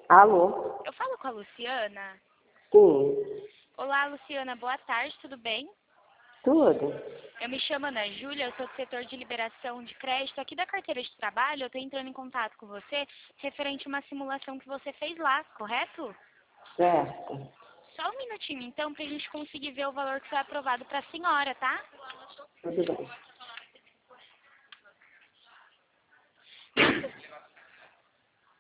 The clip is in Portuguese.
Alô? Eu falo com a Luciana? Sim. Olá, Luciana, boa tarde, tudo bem? Tudo? Eu me chamo Ana Júlia, eu sou do setor de liberação de crédito aqui da carteira de trabalho. Eu estou entrando em contato com você referente a uma simulação que você fez lá, correto? Certo. Só um minutinho, então, para a gente conseguir ver o valor que foi aprovado para a senhora, tá? Tudo bem.